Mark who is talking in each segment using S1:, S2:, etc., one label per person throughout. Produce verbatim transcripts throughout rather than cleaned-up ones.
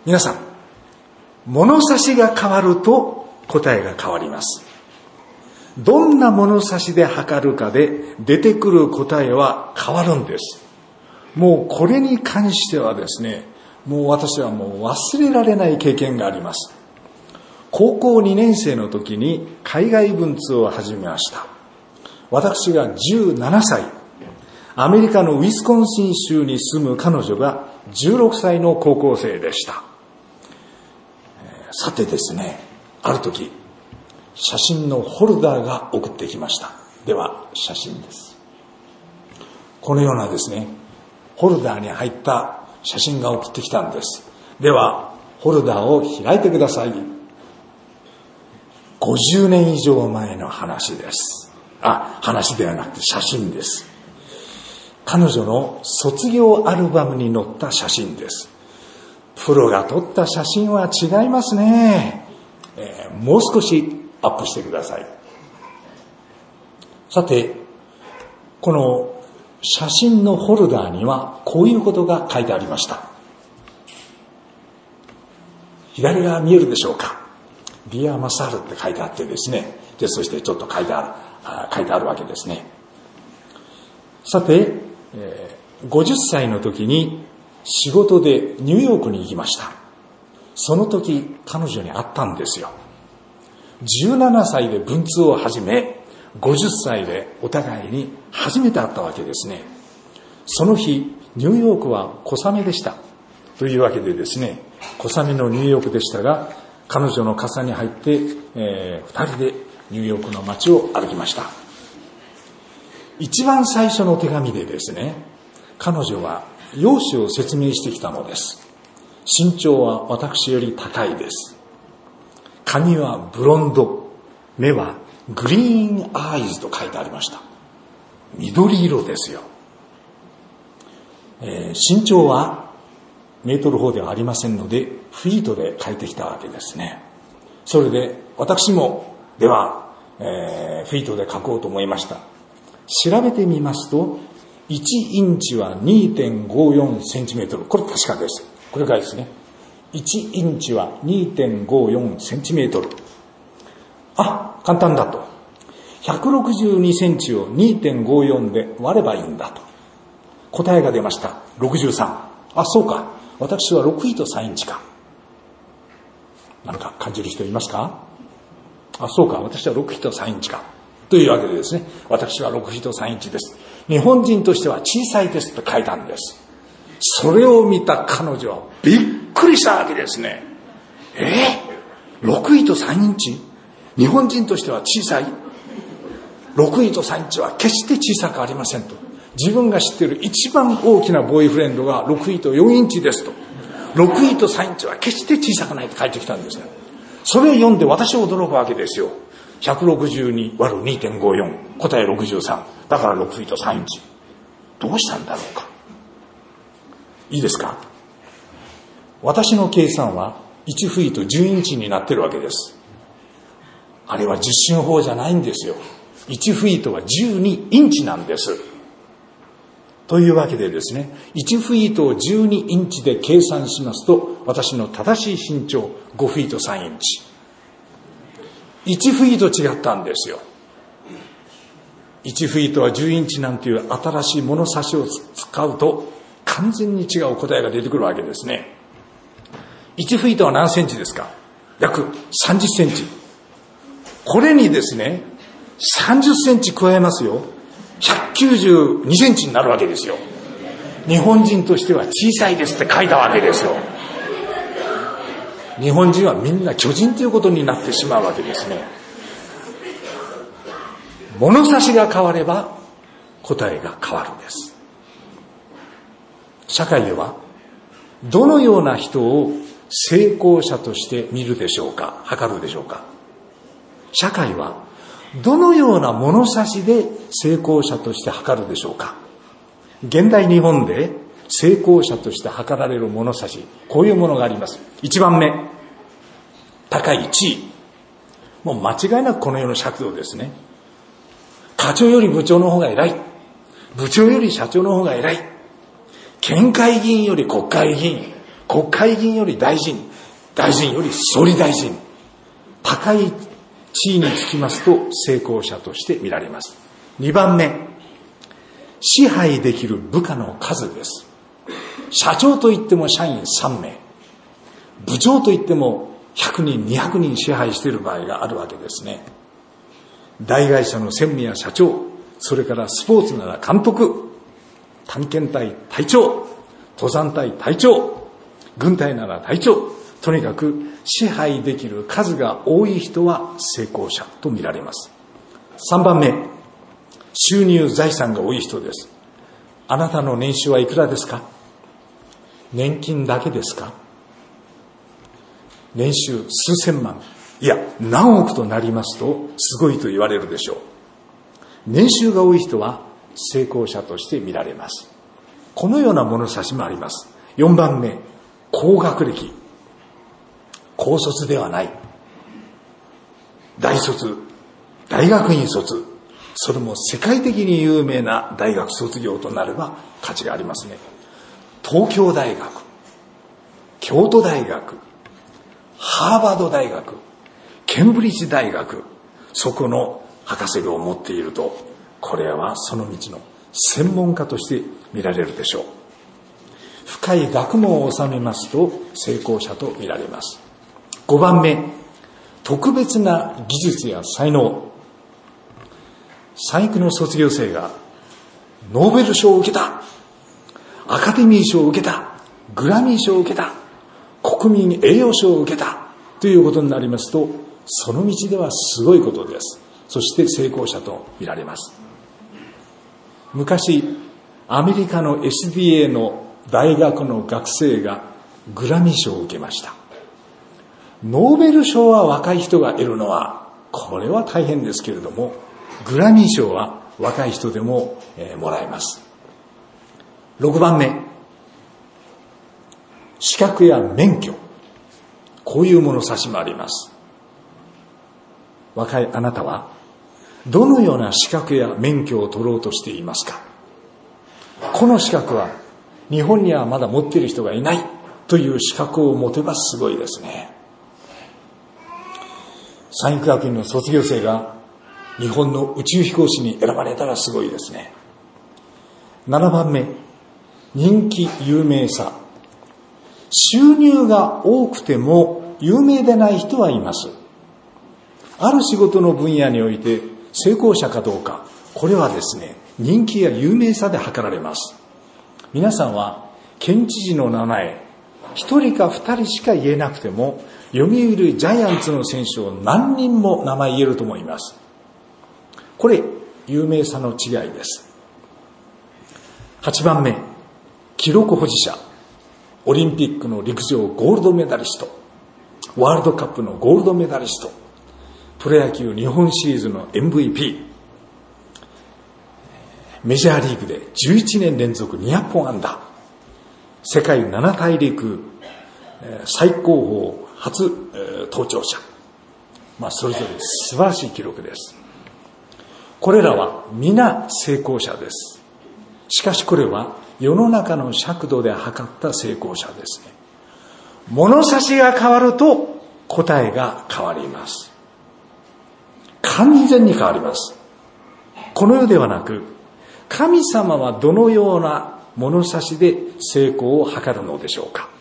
S1: 皆さん、物差しが変わると答えが変わります。どんな物差しで測るかで出てくる答えは変わるんです。もうこれに関してはですね、もう私はもう忘れられない経験があります。高校にねん生の時に海外文通を始めました。私がじゅうななさい、アメリカのウィスコンシン州に住む彼女がじゅうろくさいの高校生でした。さてですね、ある時、写真のホルダーが送ってきました。では、写真です。このようなですね、ホルダーに入った写真が送ってきたんです。では、ホルダーを開いてください。ごじゅうねん以上前の話です。あ、話ではなくて写真です。彼女の卒業アルバムに載った写真です。プロが撮った写真は違いますね。えー、もう少しアップしてください。さて、この写真のホルダーにはこういうことが書いてありました。左側見えるでしょうか。ディアマサルって書いてあってですね。で、そしてちょっと書いてある、あ書いてあるわけですね。さて、えー、ごじゅっさいの時に仕事でニューヨークに行きました。その時、彼女に会ったんですよ。じゅうななさいで文通を始め、ごじゅっさいでお互いに初めて会ったわけですね。その日、ニューヨークは小雨でした。というわけでですね、小雨のニューヨークでしたが、彼女の傘に入って、えー、二人でニューヨークの街を歩きました。一番最初の手紙でですね、彼女は容姿を説明してきたのです。身長は私より高いです。髪はブロンド、目はグリーンアイズと書いてありました。緑色ですよ。えー、身長はメートル法ではありませんので、フィートで書いてきたわけですね。それで私も、では、えー、フィートで書こうと思いました。調べてみますと、いちインチは にてんごよんセンチメートル。これ確かです。これからですね。いちインチは にてんごよんセンチメートル。あ、簡単だと。ひゃくろくじゅうにセンチを にてんごよん で割ればいいんだと。答えが出ました。ろくじゅうさん。あ、そうか。私はろくフィートさんインチか。何か感じる人いますか？あ、そうか。私はろくフィートさんインチか。というわけでですね、私はろくフィートさんインチです。日本人としては小さいですと書いたんです。それを見た彼女はびっくりしたわけですね。えー、ろくフィートさんインチ？日本人としては小さい？ろくフィートさんインチは決して小さくありませんと。自分が知っている一番大きなボーイフレンドがろくフィートよんインチですと。ろくフィートさんインチは決して小さくないと書いてきたんですね。それを読んで私は驚くわけですよ。ひゃくろくじゅうに割る にてんごよん、答えろくじゅうさん。だからろくフィートさんインチ。どうしたんだろうか。いいですか？私の計算はいちフィートじゅうインチになってるわけです。あれは実心法じゃないんですよ。いちフィートはじゅうにインチなんです。というわけでですね、いちフィートをじゅうにインチで計算しますと、私の正しい身長ごフィートさんインチ。いちフィート違ったんですよ。いちフィートはじゅうインチなんていう新しい物差しを使うと完全に違う答えが出てくるわけですね。いちフィートは何センチですか？約さんじゅっセンチ。これにですね、さんじゅっセンチ加えますよ。ひゃくきゅうじゅうにセンチになるわけですよ。日本人としては小さいですって書いたわけですよ。日本人はみんな巨人ということになってしまうわけですね。物差しが変われば答えが変わるんです。社会ではどのような人を成功者として見るでしょうか、測るでしょうか。社会はどのような物差しで成功者として測るでしょうか。現代日本で成功者として測られる物差し、こういうものがあります。一番目、高い地位。もう間違いなくこの世の尺度ですね。課長より部長の方が偉い。部長より社長の方が偉い。県会議員より国会議員。 国会議員より大臣、大臣より総理大臣、高い地位につきますと成功者として見られます。にばんめ、支配できる部下の数です。社長といっても社員さんめい、部長といってもひゃくにん、にひゃくにん支配している場合があるわけですね。大会社の専務や社長、それからスポーツなら監督、探検隊隊長、登山隊隊長、軍隊なら隊長、とにかく支配できる数が多い人は成功者と見られます。さんばんめ、収入財産が多い人です。あなたの年収はいくらですか？年金だけですか？年収数千万、いや何億となりますとすごいと言われるでしょう。年収が多い人は成功者として見られます。このような物差しもあります。よんばんめ、高学歴、高卒ではない、大卒、大学院卒、それも世界的に有名な大学卒業となれば価値がありますね。東京大学、京都大学、ハーバード大学、ケンブリッジ大学、そこの博士号を持っていると、これはその道の専門家として見られるでしょう。深い学問を収めますと成功者と見られます。ごばんめ、特別な技術や才能。最育の卒業生がノーベル賞を受けた、アカデミー賞を受けた、グラミー賞を受けた、国民栄誉賞を受けたということになりますと、その道ではすごいことです。そして成功者と見られます。昔アメリカの エスディーエー の大学の学生がグラミー賞を受けました。ノーベル賞は若い人が得るのはこれは大変ですけれども、グラミー賞は若い人でも、えー、もらえます。ろくばんめ、資格や免許、こういう物差しもあります。若いあなたはどのような資格や免許を取ろうとしていますか？この資格は日本にはまだ持っている人がいないという資格を持てばすごいですね。産育学院の卒業生が日本の宇宙飛行士に選ばれたらすごいですね。ななばんめ、人気有名さ。収入が多くても有名でない人はいます。ある仕事の分野において成功者かどうか、これはですね、人気や有名さで測られます。皆さんは県知事の名前一人か二人しか言えなくても、読売ジャイアンツの選手を何人も名前言えると思います。これ有名さの違いです。はちばんめ、記録保持者。オリンピックの陸上ゴールドメダリスト、ワールドカップのゴールドメダリスト、プロ野球日本シリーズの エムブイピー、メジャーリーグでじゅういちねん連続にひゃっぽん安打、世界なな大陸最高峰初登頂者、まあ、それぞれ素晴らしい記録です。これらは皆成功者です。しかしこれは世の中の尺度で測った成功者ですね。物差しが変わると答えが変わります。完全に変わります。この世ではなく、神様はどのような物差しで成功を測るのでしょうか。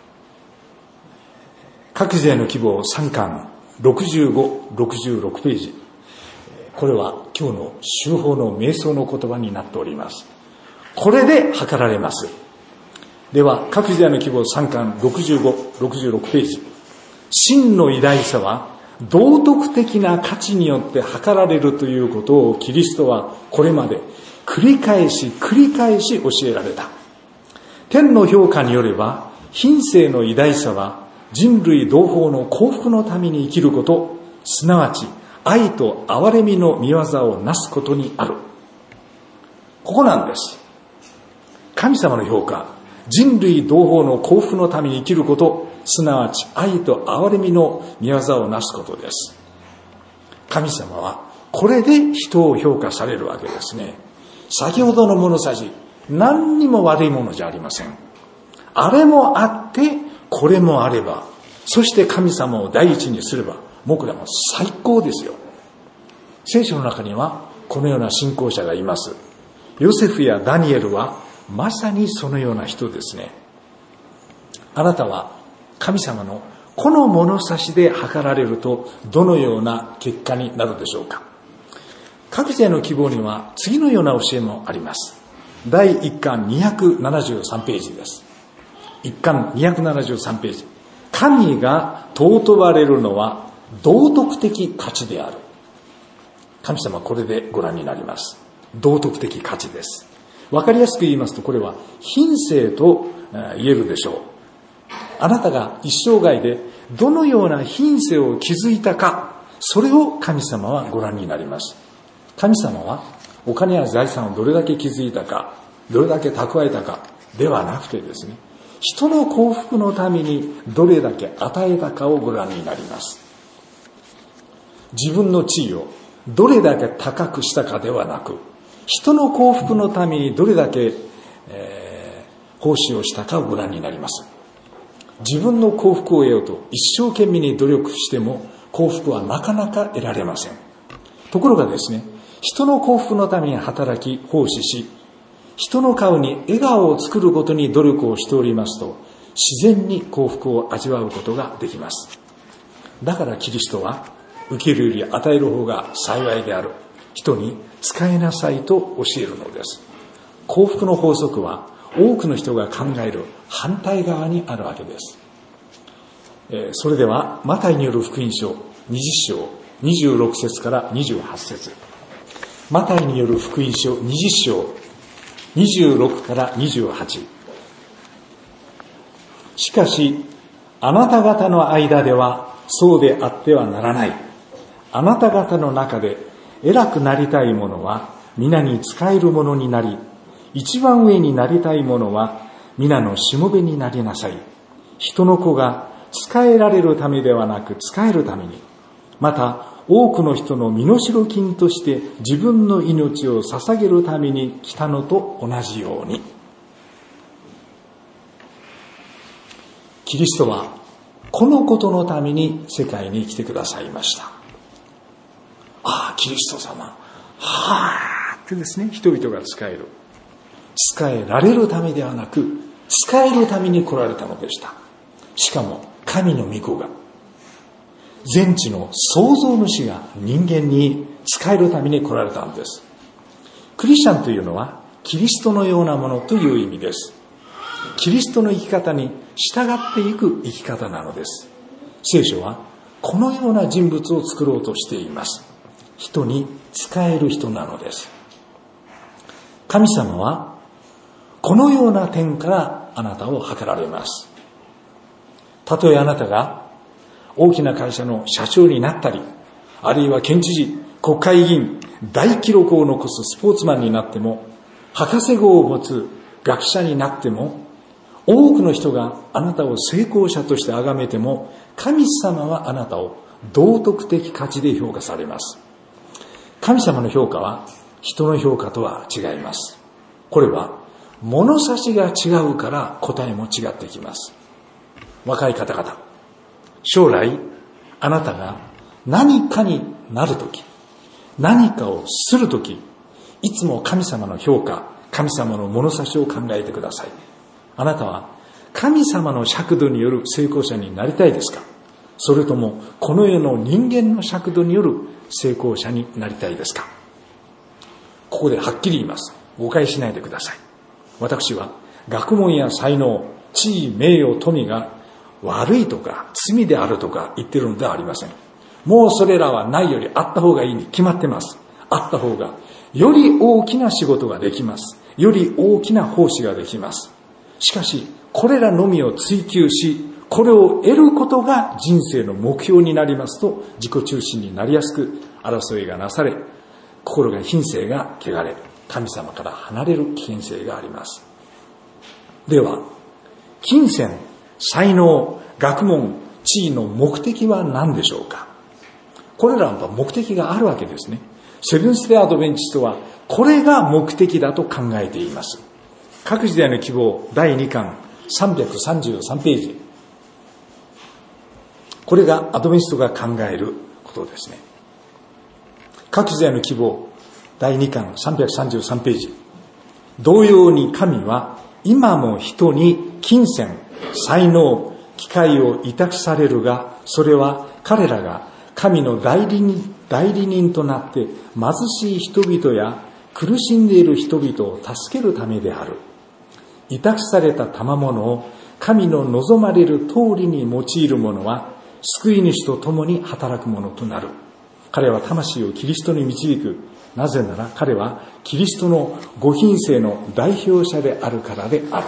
S1: 各自への希望さんかんろくじゅうご、ろくじゅうろくページ。これは今日の修法の瞑想の言葉になっております。これで測られます。では各自への希望さんかんろくじゅうご、ろくじゅうろくページ。真の偉大さは道徳的な価値によって測られるということをキリストはこれまで繰り返し繰り返し教えられた。天の評価によれば、品性の偉大さは人類同胞の幸福のために生きること、すなわち愛と憐れみの御業をなすことにある。ここなんです。神様の評価、人類同胞の幸福のために生きること、すなわち愛と憐れみの御業をなすことです。神様はこれで人を評価されるわけですね。先ほどの物差し、何にも悪いものじゃありません。あれもあって、ここれもあれば、そして神様を第一にすれば、僕らも最高ですよ。聖書の中にはこのような信仰者がいます。ヨセフやダニエルはまさにそのような人ですね。あなたは神様のこの物差しで測られるとどのような結果になるでしょうか。各自への希望には次のような教えもあります。だいいっかんにひゃくななじゅうさんページです。いっかんにひゃくななじゅうさんページ。神が尊ばれるのは道徳的価値である。神様はこれでご覧になります。道徳的価値です。わかりやすく言いますと、これは品性と言えるでしょう。あなたが一生涯でどのような品性を築いたか、それを神様はご覧になります。神様はお金や財産をどれだけ築いたか、どれだけ蓄えたかではなくてですね、人の幸福のためにどれだけ与えたかをご覧になります。自分の地位をどれだけ高くしたかではなく、人の幸福のためにどれだけ、えー、奉仕をしたかをご覧になります。自分の幸福を得ようと一生懸命に努力しても幸福はなかなか得られません。ところがですね、人の幸福のために働き奉仕し、人の顔に笑顔を作ることに努力をしておりますと、自然に幸福を味わうことができます。だからキリストは、受けるより与える方が幸いである。人に使いなさいと教えるのです。幸福の法則は、多くの人が考える反対側にあるわけです。えー、それでは、マタイによる福音書にじゅっしょうにじゅうろくせつからにじゅうはちせつ。マタイによる福音書にじゅっしょうにじゅうろくからにじゅうはち。しかし、あなた方の間ではそうであってはならない。あなた方の中で偉くなりたい者は皆に仕える者になり、一番上になりたい者は皆のしもべになりなさい。人の子が仕えられるためではなく仕えるために、また多くの人の身代金として自分の命を捧げるために来たのと同じように。キリストはこのことのために世界に来てくださいました。ああ、キリスト様。はあってですね、人々が使える。使えられるためではなく、使えるために来られたのでした。しかも、神の御子が、全地の創造主が人間に使えるために来られたんです。クリスチャンというのは、キリストのようなものという意味です。キリストの生き方に従っていく生き方なのです。聖書は、このような人物を作ろうとしています。人に仕える人なのです。神様はこのような点からあなたを測られます。たとえあなたが大きな会社の社長になったり、あるいは県知事、国会議員、大記録を残すスポーツマンになっても、博士号を持つ学者になっても、多くの人があなたを成功者として崇めても、神様はあなたを道徳的価値で評価されます。神様の評価は人の評価とは違います。これは物差しが違うから答えも違ってきます。若い方々、将来あなたが何かになるとき、何かをするとき、いつも神様の評価、神様の物差しを考えてください。あなたは神様の尺度による成功者になりたいですか？それともこの世の人間の尺度による成功者になりたいですか？ここではっきり言います。誤解しないでください。私は学問や才能、地位、名誉、富が悪いとか罪であるとか言ってるのではありません。もうそれらはないよりあった方がいいに決まってます。あった方がより大きな仕事ができます。より大きな奉仕ができます。しかしこれらのみを追求し、これを得ることが人生の目標になりますと、自己中心になりやすく、争いがなされ、心が品性が汚れ、神様から離れる危険性があります。では、金銭、才能、学問、地位の目的は何でしょうか？これらは目的があるわけですね。セブンス・デイ・アドベンチストはこれが目的だと考えています。各時代の希望だいにかんさんびゃくさんじゅうさんページ。 これがアドベンチストが考えることですね。各時代の希望だいにかんさんびゃくさんじゅうさんページ。同様に神は今も人に金銭、才能、機会を委託されるが、それは彼らが神の代理人、代理人となって貧しい人々や苦しんでいる人々を助けるためである。委託された賜物を神の望まれる通りに用いる者は救い主と共に働く者となる。彼は魂をキリストに導く。なぜなら彼はキリストのご品性の代表者であるからである。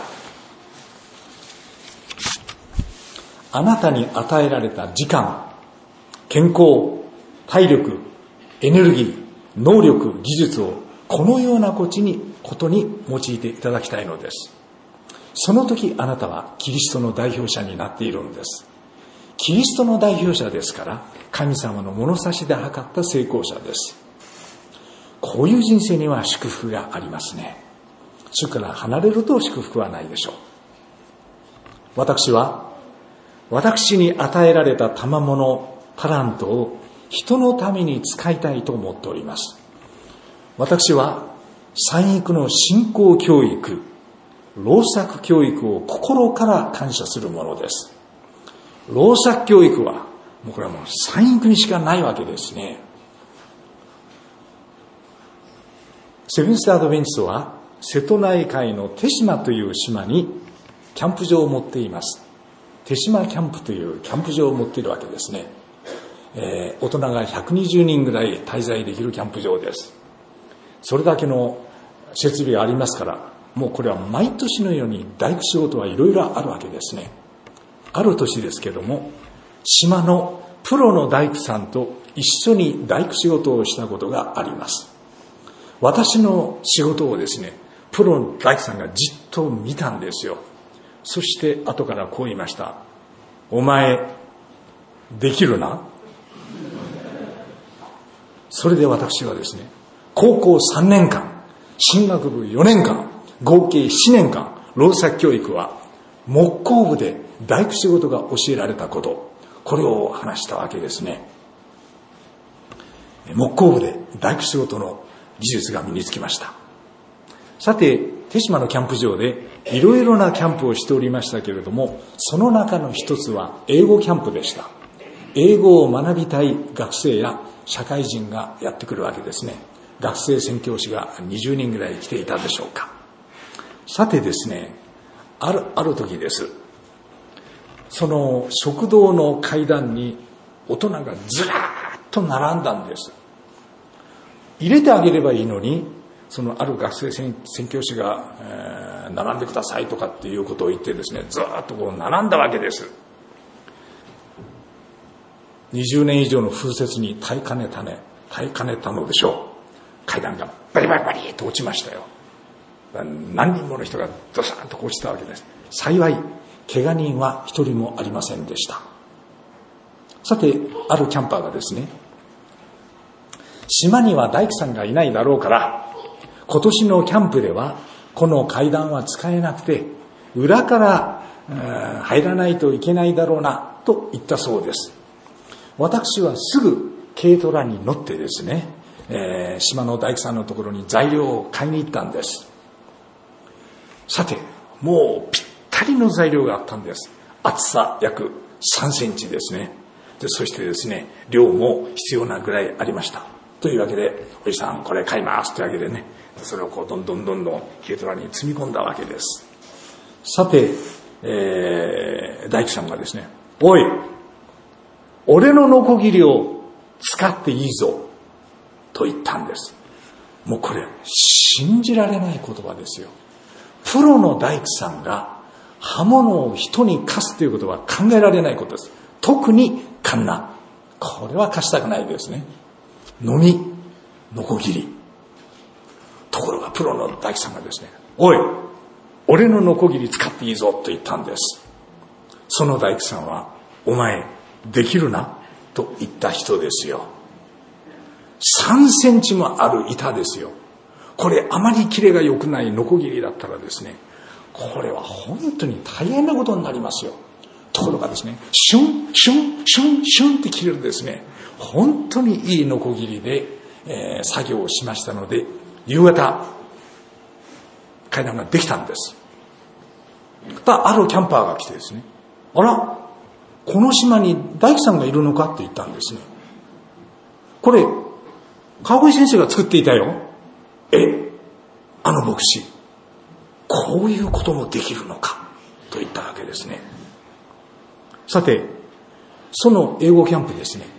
S1: あなたに与えられた時間、健康、体力、エネルギー、能力、技術をこのようなことに、ことに用いていただきたいのです。その時あなたはキリストの代表者になっているんです。キリストの代表者ですから、神様の物差しで測った成功者です。こういう人生には祝福がありますね。主から離れると祝福はないでしょう。私は私に与えられた賜物、タラントを人のために使いたいと思っております。私は産育の信仰教育、労作教育を心から感謝するものです。労作教育はもうこれはもう産育にしかないわけですね。セブンス・アドベンチストは瀬戸内海の手島という島にキャンプ場を持っています。手島キャンプというキャンプ場を持っているわけですね。えー、大人がひゃくにじゅうにんぐらい滞在できるキャンプ場です。それだけの設備がありますから、もうこれは毎年のように大工仕事はいろいろあるわけですね。ある年ですけども、島のプロの大工さんと一緒に大工仕事をしたことがあります。私の仕事をですね、プロの大工さんがじっと見たんですよ。そして後からこう言いました。お前、できるな。それで私はですね、高校さんねんかん、進学部よねんかん、合計ななねんかん、労作教育は木工部で大工仕事が教えられたこと、これを話したわけですね。木工部で大工仕事の技術が身につきました。さて、手島のキャンプ場でいろいろなキャンプをしておりましたけれども、その中の一つは英語キャンプでした。英語を学びたい学生や社会人がやってくるわけですね。学生宣教師がにじゅうにんぐらい来ていたでしょうか。さてですね、ある、ある時です。その食堂の階段に大人がずらーっと並んだんです。入れてあげればいいのに、そのある学生宣教師が、えー、並んでくださいとかっていうことを言ってですね、ずーっとこう並んだわけです。にじゅうねん以上の風雪に耐えかねたね、耐えかねたのでしょう。階段がバリバリバリと落ちましたよ。何人もの人がドサーンと落ちたわけです。幸い怪我人は一人もありませんでした。さて、あるキャンパーがですね、島には大工さんがいないだろうから、今年のキャンプではこの階段は使えなくて裏から入らないといけないだろうなと言ったそうです。私はすぐ軽トラに乗ってですね、えー、島の大工さんのところに材料を買いに行ったんです。さて、もうぴったりの材料があったんです。厚さ約さんセンチですね。で、そしてですね、量も必要なぐらいありました。というわけで、おじさんこれ買いますというわけでね、それをこうどんどんどんどん軽トラに積み込んだわけです。さて、えー、大工さんがですね、おい、俺のノコギリを使っていいぞと言ったんです。もうこれ信じられない言葉ですよ。プロの大工さんが刃物を人に貸すということは考えられないことです。特にカンナ、これは貸したくないですね。のみノコギリ。ところがプロの大工さんがですね、おい、俺のノコギリ使っていいぞと言ったんです。その大工さんは、お前できるなと言った人ですよ。さんセンチもある板ですよ。これあまり切れが良くないノコギリだったらですね、これは本当に大変なことになりますよ。 ところがですね、シュン、シュン、シュン、シュンって切れるですね、本当にいいノコギリで、えー、作業をしましたので、夕方、階段ができたんです。たあるキャンパーが来てですね、あら、この島に大工さんがいるのかって言ったんですね。これ、川越先生が作っていたよ。え、あの牧師、こういうこともできるのかと言ったわけですね。さて、その英語キャンプですね、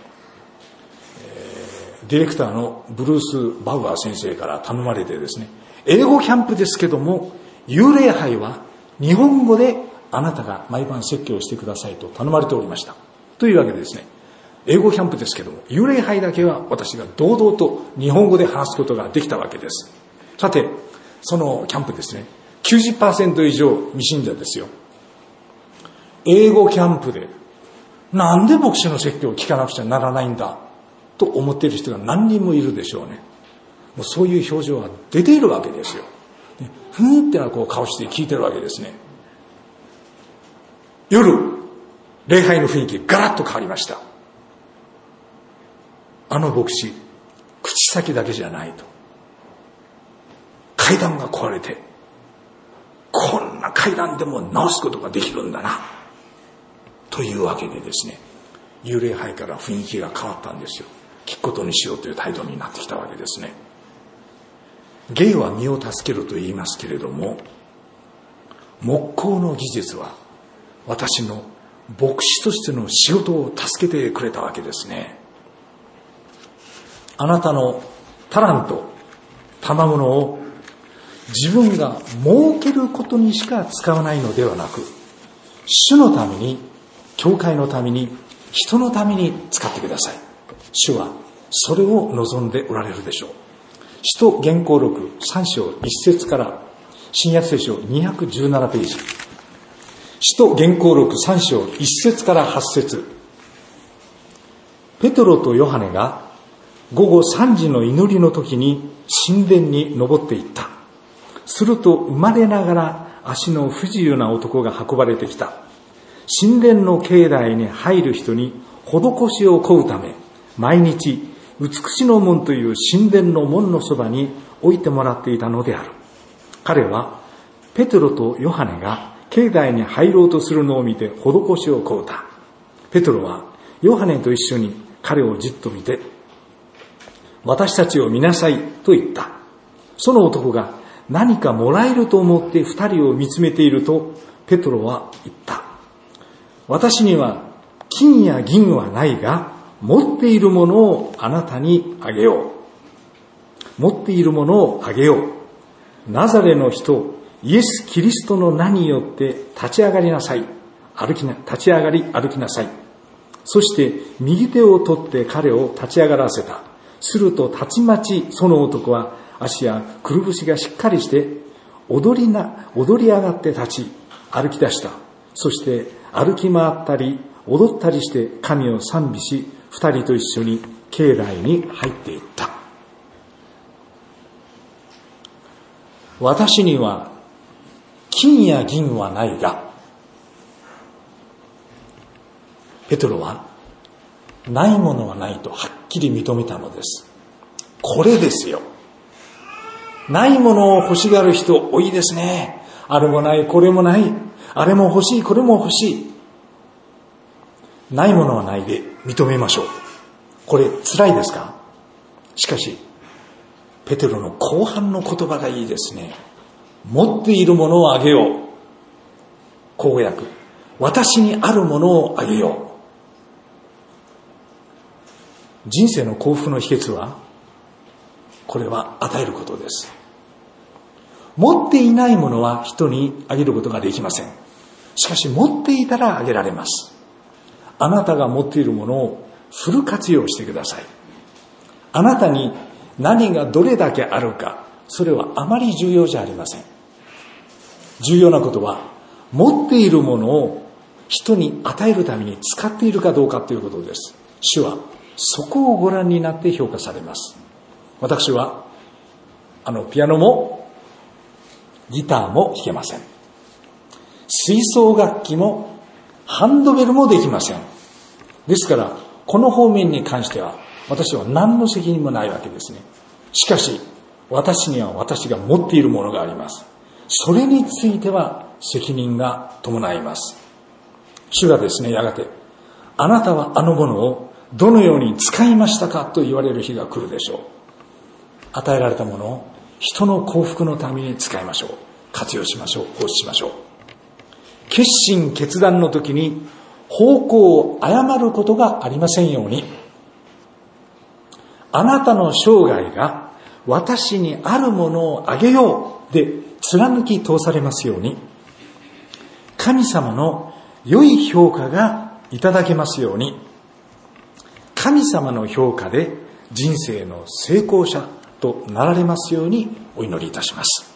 S1: えー、ディレクターのブルース・バウアー先生から頼まれてですね、英語キャンプですけども、幽霊杯は日本語であなたが毎晩説教をしてくださいと頼まれておりました。というわけでですね、英語キャンプですけども、幽霊杯だけは私が堂々と日本語で話すことができたわけです。さて、そのキャンプですね、きゅうじゅっパーセント 以上未信者ですよ。英語キャンプで、なんで牧師の説教を聞かなくちゃならないんだと思っている人が何人もいるでしょうね。もうそういう表情が出ているわけですよ。ふーんってなこう顔して聞いてるわけですね。夜、礼拝の雰囲気ガラッと変わりました。あの牧師、口先だけじゃないと。階段が壊れて、こんな階段でも直すことができるんだな。というわけでですね、幽霊杯から雰囲気が変わったんですよ。聞くことにしようという態度になってきたわけですね。芸は身を助けると言いますけれども、木工の技術は私の牧師としての仕事を助けてくれたわけですね。あなたのタラント、賜物を自分が儲けることにしか使わないのではなく、主のために、教会のために、人のために使ってください。主はそれを望んでおられるでしょう。使徒言行録さん章いち節から新約聖書にひゃくじゅうななページ。使徒言行録さん章いち節からはち節。ペトロとヨハネが午後さんじの祈りの時に神殿に登っていった。すると生まれながら足の不自由な男が運ばれてきた。神殿の境内に入る人に施しを請うため、毎日美しの門という神殿の門のそばに置いてもらっていたのである。彼はペテロとヨハネが境内に入ろうとするのを見て施しを請うた。ペテロはヨハネと一緒に彼をじっと見て、私たちを見なさいと言った。その男が何かもらえると思って二人を見つめていると、ペテロは言った。私には金や銀はないが、持っているものをあなたにあげよう。持っているものをあげよう。ナザレの人、イエス・キリストの名によって立ち上がりなさい。歩きな、立ち上がり歩きなさい。そして右手を取って彼を立ち上がらせた。するとたちまちその男は足やくるぶしがしっかりして踊りな、踊り上がって立ち歩き出した。そして歩き回ったり踊ったりして神を賛美し、二人と一緒に境内に入っていった。私には金や銀はないが、ペテロはないものはないとはっきり認めたのです。これですよ。ないものを欲しがる人多いですね。あれもない、これもない、あれも欲しい、これも欲しい。ないものはないで認めましょう。これ辛いですか？しかしペテロの後半の言葉がいいですね。持っているものをあげよう。公約、私にあるものをあげよう。人生の幸福の秘訣は、これは与えることです。持っていないものは人にあげることができません。しかし持っていたらあげられます。あなたが持っているものをフル活用してください。あなたに何がどれだけあるか、それはあまり重要じゃありません。重要なことは、持っているものを人に与えるために使っているかどうかということです。主はそこをご覧になって評価されます。私はあのピアノもギターも弾けません。吹奏楽器もハンドベルもできません。ですから、この方面に関しては、私は何の責任もないわけですね。しかし、私には私が持っているものがあります。それについては責任が伴います。主がですね、やがて、あなたはあのものをどのように使いましたかと言われる日が来るでしょう。与えられたものを人の幸福のために使いましょう。活用しましょう。奉仕しましょう。決心決断の時に方向を誤ることがありませんように、あなたの生涯が私にあるものをあげようで貫き通されますように、神様の良い評価がいただけますように、神様の評価で人生の成功者となられますようにお祈りいたします。